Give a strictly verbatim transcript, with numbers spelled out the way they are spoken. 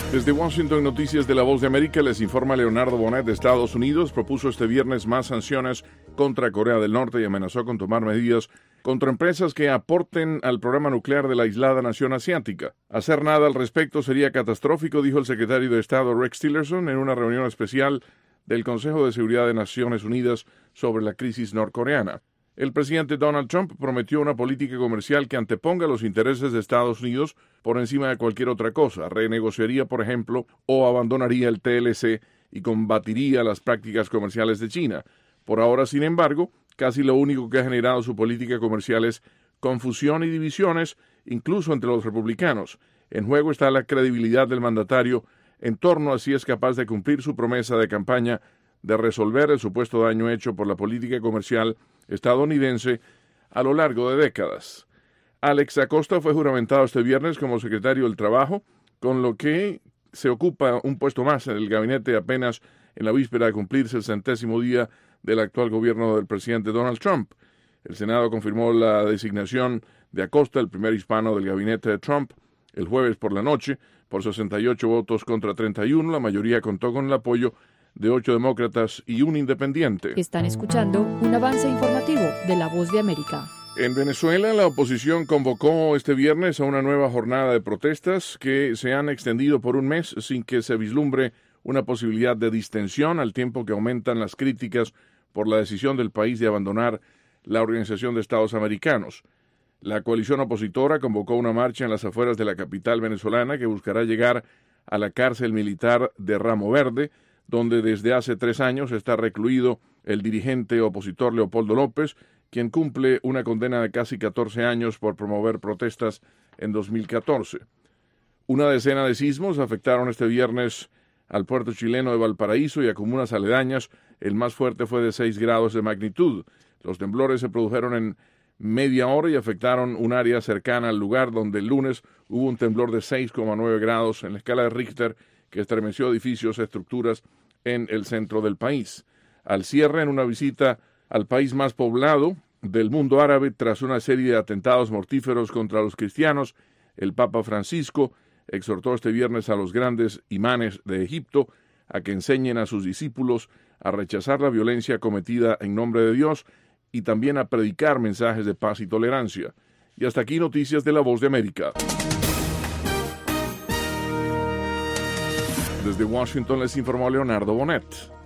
Desde Washington, Noticias de la Voz de América, les informa Leonardo Bonet. De Estados Unidos propuso este viernes más sanciones contra Corea del Norte y amenazó con tomar medidas contra empresas que aporten al programa nuclear de la aislada nación asiática. Hacer nada al respecto sería catastrófico, dijo el secretario de Estado Rex Tillerson en una reunión especial del Consejo de Seguridad de Naciones Unidas sobre la crisis norcoreana. El presidente Donald Trump prometió una política comercial que anteponga los intereses de Estados Unidos por encima de cualquier otra cosa. Renegociaría, por ejemplo, o abandonaría el T L C y combatiría las prácticas comerciales de China. Por ahora, sin embargo, casi lo único que ha generado su política comercial es confusión y divisiones, incluso entre los republicanos. En juego está la credibilidad del mandatario en torno a si es capaz de cumplir su promesa de campaña de resolver el supuesto daño hecho por la política comercial estadounidense a lo largo de décadas. Alex Acosta fue juramentado este viernes como secretario del Trabajo, con lo que se ocupa un puesto más en el gabinete apenas en la víspera de cumplirse el centésimo día del actual gobierno del presidente Donald Trump. El Senado confirmó la designación de Acosta, el primer hispano del gabinete de Trump, el jueves por la noche, por sesenta y ocho votos contra treinta y uno. La mayoría contó con el apoyo de ocho demócratas y un independiente. Están escuchando un avance informativo de La Voz de América. En Venezuela, la oposición convocó este viernes a una nueva jornada de protestas que se han extendido por un mes sin que se vislumbre una posibilidad de distensión, al tiempo que aumentan las críticas por la decisión del país de abandonar la Organización de Estados Americanos. La coalición opositora convocó una marcha en las afueras de la capital venezolana que buscará llegar a la cárcel militar de Ramo Verde, donde desde hace tres años está recluido el dirigente opositor Leopoldo López, quien cumple una condena de casi catorce años por promover protestas en dos mil catorce. Una decena de sismos afectaron este viernes al puerto chileno de Valparaíso y a comunas aledañas. El más fuerte fue de seis grados de magnitud. Los temblores se produjeron en media hora y afectaron un área cercana al lugar donde el lunes hubo un temblor de seis coma nueve grados en la escala de Richter que estremeció edificios y estructuras en el centro del país. Al cierre, en una visita al país más poblado del mundo árabe tras una serie de atentados mortíferos contra los cristianos, el Papa Francisco exhortó este viernes a los grandes imanes de Egipto a que enseñen a sus discípulos a rechazar la violencia cometida en nombre de Dios y también a predicar mensajes de paz y tolerancia. Y hasta aquí Noticias de la Voz de América. Desde Washington les informó Leonardo Bonet.